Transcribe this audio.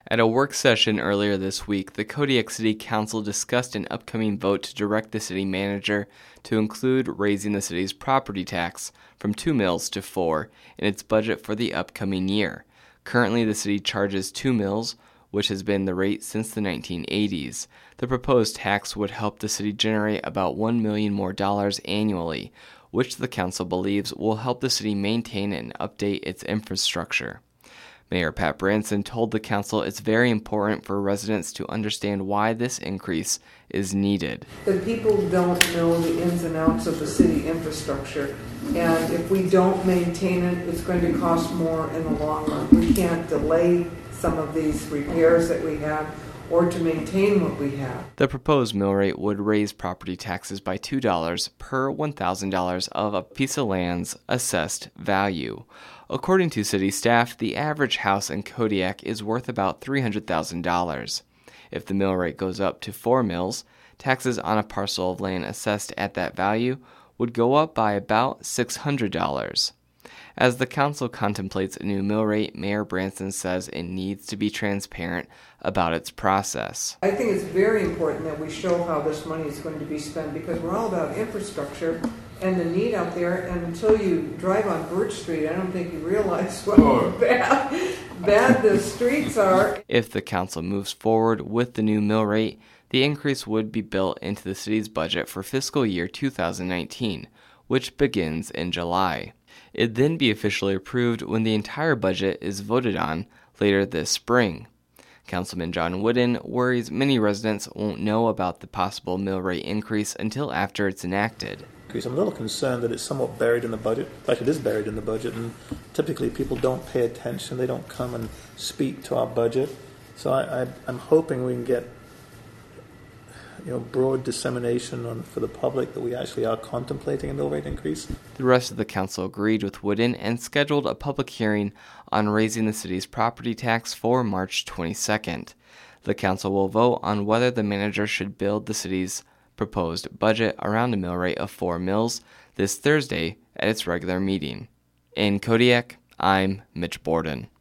At a work session earlier this week, the Kodiak City Council discussed an upcoming vote to direct the city manager to include raising the city's property tax from 2 mills to 4 in its budget for the upcoming year. Currently, the city charges 2 mills, which has been the rate since the 1980s. The proposed tax would help the city generate about $1 million more annually, which the council believes will help the city maintain and update its infrastructure. Mayor Pat Branson told the council it's very important for residents to understand why this increase is needed. The people don't know the ins and outs of the city infrastructure, and if we don't maintain it, it's going to cost more in the long run. We can't delay some of these repairs that we have or to maintain what we have. The proposed mill rate would raise property taxes by $2 per $1,000 of a piece of land's assessed value. According to city staff, the average house in Kodiak is worth about $300,000. If the mill rate goes up to 4 mills, taxes on a parcel of land assessed at that value would go up by about $600. As the council contemplates a new mill rate, Mayor Branson says it needs to be transparent about its process. I think it's very important that we show how this money is going to be spent, because we're all about infrastructure and the need out there, and until you drive on Birch Street, I don't think you realize what bad the streets are. If the council moves forward with the new mill rate, the increase would be built into the city's budget for fiscal year 2019, which begins in July. It'd then be officially approved when the entire budget is voted on later this spring. Councilman John Wooden worries many residents won't know about the possible mill rate increase until after it's enacted. I'm a little concerned that it's somewhat buried in the budget. In fact, it is buried in the budget, and typically people don't pay attention. They don't come and speak to our budget. So I'm hoping we can get broad dissemination for the public that we actually are contemplating a mill rate increase. The rest of the council agreed with Wooden and scheduled a public hearing on raising the city's property tax for March 22nd. The council will vote on whether the manager should build the city's proposed budget around a mill rate of 4 mills this Thursday at its regular meeting. In Kodiak, I'm Mitch Borden.